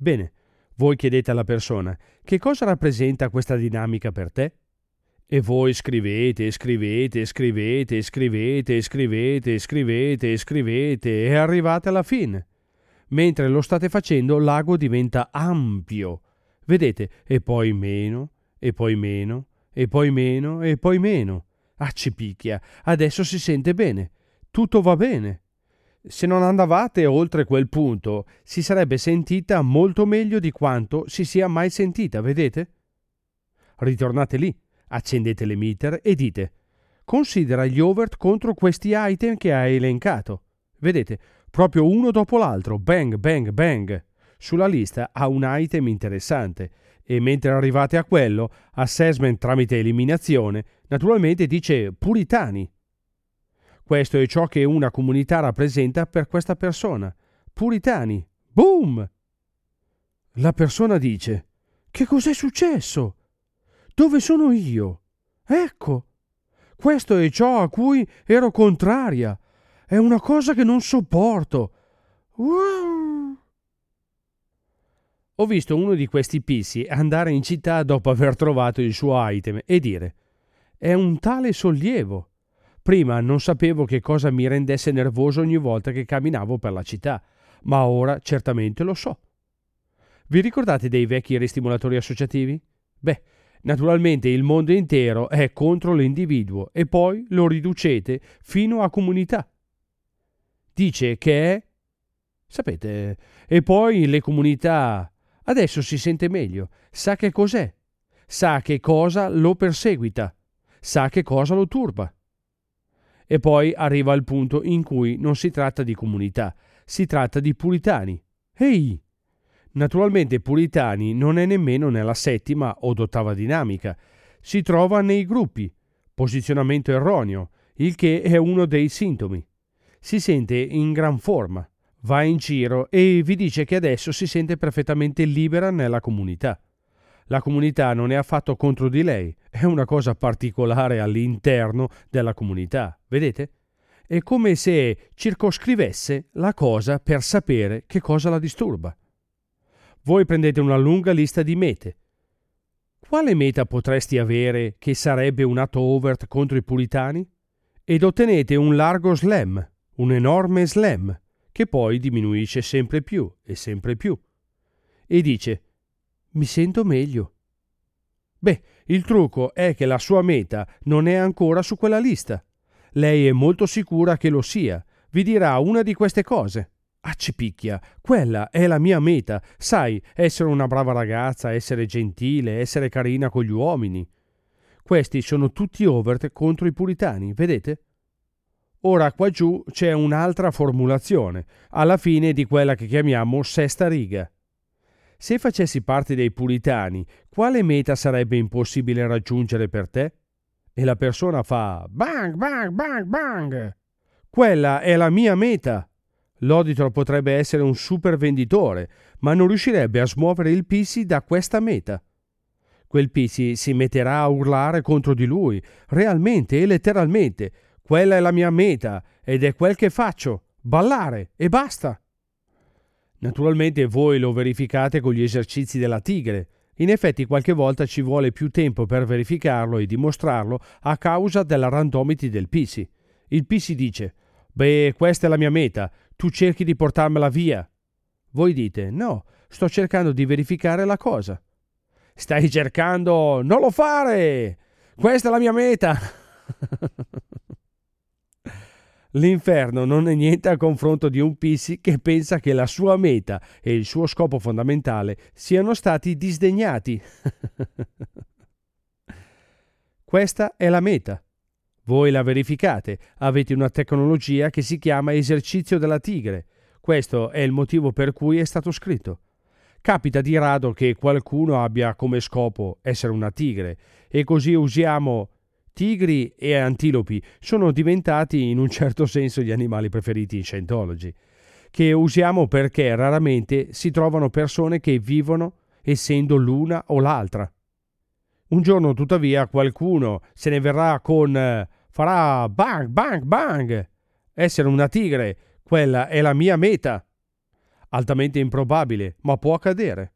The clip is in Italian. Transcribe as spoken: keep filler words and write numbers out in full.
Bene, voi chiedete alla persona: che cosa rappresenta questa dinamica per te? E voi scrivete, scrivete, scrivete, scrivete, scrivete, scrivete, scrivete e arrivate alla fine. Mentre lo state facendo, l'ago diventa ampio. Vedete? E poi meno, e poi meno, e poi meno, e poi meno. Ah, ci picchia. Adesso si sente bene. Tutto va bene. Se non andavate oltre quel punto, si sarebbe sentita molto meglio di quanto si sia mai sentita, vedete? Ritornate lì. Accendete l'emitter e dite: considera gli overt contro questi item che hai elencato. Vedete, proprio uno dopo l'altro, bang, bang, bang. Sulla lista ha un item interessante e mentre arrivate a quello, assessment tramite eliminazione, naturalmente dice puritani. Questo è ciò che una comunità rappresenta per questa persona. Puritani. Boom! La persona dice: che cos'è successo? Dove sono io? Ecco, questo è ciò a cui ero contraria. È una cosa che non sopporto. Wow. Ho visto uno di questi pissi andare in città dopo aver trovato il suo item e dire: è un tale sollievo. Prima non sapevo che cosa mi rendesse nervoso ogni volta che camminavo per la città, ma ora certamente lo so. Vi ricordate dei vecchi ristimolatori associativi? Beh, naturalmente il mondo intero è contro l'individuo e poi lo riducete fino a comunità. Dice che è... Sapete, e poi le comunità... Adesso si sente meglio, sa che cos'è, sa che cosa lo perseguita, sa che cosa lo turba. E poi arriva il punto in cui non si tratta di comunità, si tratta di puritani. Ehi! Naturalmente puritani non è nemmeno nella settima o d'ottava dinamica, si trova nei gruppi, posizionamento erroneo, il che è uno dei sintomi. Si sente in gran forma, va in giro e vi dice che adesso si sente perfettamente libera nella comunità. La comunità non è affatto contro di lei, è una cosa particolare all'interno della comunità, vedete? È come se circoscrivesse la cosa per sapere che cosa la disturba. Voi prendete una lunga lista di mete. Quale meta potresti avere che sarebbe un atto overt contro i puritani? Ed ottenete un largo slam, un enorme slam, che poi diminuisce sempre più e sempre più. E dice: mi sento meglio. Beh, il trucco è che la sua meta non è ancora su quella lista. Lei è molto sicura che lo sia. Vi dirà una di queste cose. Ah, ci picchia, quella è la mia meta. Sai, essere una brava ragazza, essere gentile, essere carina con gli uomini. Questi sono tutti overt contro i puritani, vedete? Ora qua giù c'è un'altra formulazione, alla fine di quella che chiamiamo sesta riga. Se facessi parte dei puritani, quale meta sarebbe impossibile raggiungere per te? E la persona fa bang, bang, bang, bang. Quella è la mia meta. L'auditor potrebbe essere un super venditore, ma non riuscirebbe a smuovere il P C da questa meta. Quel P C si metterà a urlare contro di lui, realmente e letteralmente. Quella è la mia meta ed è quel che faccio, ballare e basta. Naturalmente voi lo verificate con gli esercizi della tigre. In effetti qualche volta ci vuole più tempo per verificarlo e dimostrarlo a causa della randomity del P C. Il P C dice: beh, questa è la mia meta, tu cerchi di portarmela via. Voi dite: no, sto cercando di verificare la cosa. Stai cercando? Non lo fare! Questa è la mia meta! L'inferno non è niente a confronto di un P C che pensa che la sua meta e il suo scopo fondamentale siano stati disdegnati. Questa è la meta. Voi la verificate, avete una tecnologia che si chiama esercizio della tigre. Questo è il motivo per cui è stato scritto. Capita di rado che qualcuno abbia come scopo essere una tigre e così usiamo... Tigri e antilopi sono diventati in un certo senso gli animali preferiti in Scientology, che usiamo perché raramente si trovano persone che vivono essendo l'una o l'altra. Un giorno tuttavia qualcuno se ne verrà con eh, farà bang bang bang. Essere una tigre, quella è la mia meta. Altamente improbabile, ma può accadere.